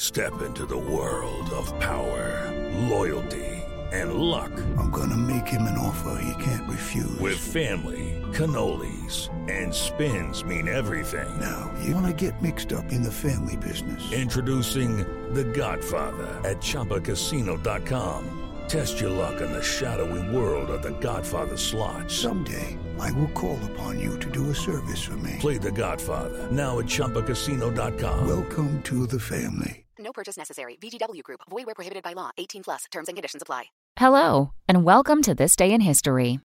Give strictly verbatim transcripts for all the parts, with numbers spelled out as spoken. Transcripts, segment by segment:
Step into the world of power, loyalty, and luck. I'm gonna make him an offer he can't refuse. With family, cannolis, and spins mean everything. Now, you wanna get mixed up in the family business. Introducing The Godfather at Chumba Casino dot com. Test your luck in the shadowy world of The Godfather slot. Someday, I will call upon you to do a service for me. Play The Godfather, now at Chumba Casino dot com. Welcome to the family. No purchase necessary. V G W Group. Void where prohibited by law. eighteen plus. Terms and conditions apply. Hello, and welcome to This Day in History.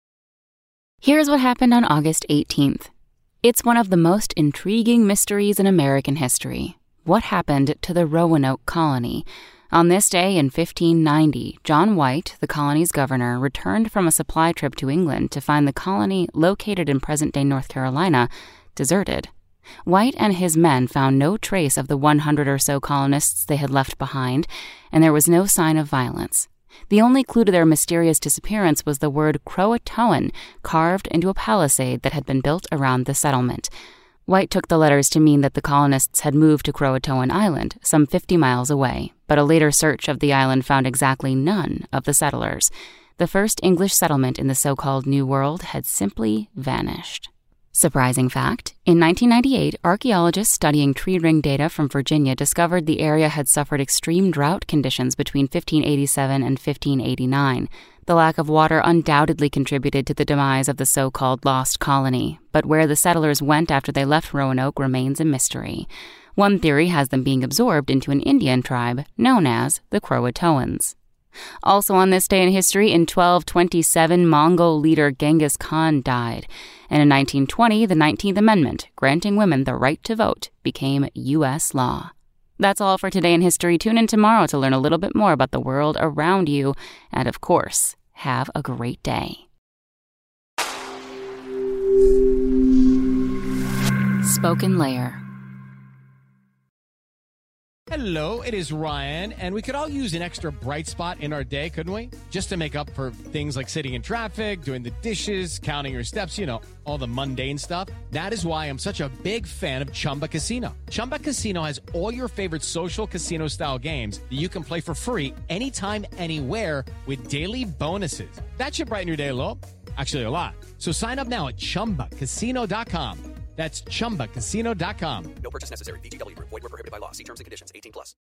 Here's what happened on August eighteenth. It's one of the most intriguing mysteries in American history. What happened to the Roanoke colony? On this day in fifteen ninety, John White, the colony's governor, returned from a supply trip to England to find the colony, located in present-day North Carolina, deserted. White and his men found no trace of the one hundred or so colonists they had left behind, and there was no sign of violence. The only clue to their mysterious disappearance was the word Croatoan carved into a palisade that had been built around the settlement. White took the letters to mean that the colonists had moved to Croatoan Island, some fifty miles away, but a later search of the island found exactly none of the settlers. The first English settlement in the so-called New World had simply vanished. Surprising fact, in nineteen ninety-eight, archaeologists studying tree ring data from Virginia discovered the area had suffered extreme drought conditions between fifteen eighty-seven and fifteen eighty-nine. The lack of water undoubtedly contributed to the demise of the so-called lost colony, but where the settlers went after they left Roanoke remains a mystery. One theory has them being absorbed into an Indian tribe known as the Croatoans. Also on this day in history, in twelve twenty-seven, Mongol leader Genghis Khan died. And in nineteen twenty, the nineteenth Amendment, granting women the right to vote, became U S law. That's all for today in history. Tune in tomorrow to learn a little bit more about the world around you. And of course, have a great day. Spoken Layer. Hello, it is Ryan, and we could all use an extra bright spot in our day, couldn't we? Just to make up for things like sitting in traffic, doing the dishes, counting your steps, you know, all the mundane stuff. That is why I'm such a big fan of Chumba Casino. Chumba Casino has all your favorite social casino-style games that you can play for free anytime, anywhere with daily bonuses. That should brighten your day a little. Actually, a lot. So sign up now at Chumba Casino dot com. That's Chumba Casino dot com. No purchase necessary. V G W Group. Void where prohibited by law. See terms and conditions. eighteen plus.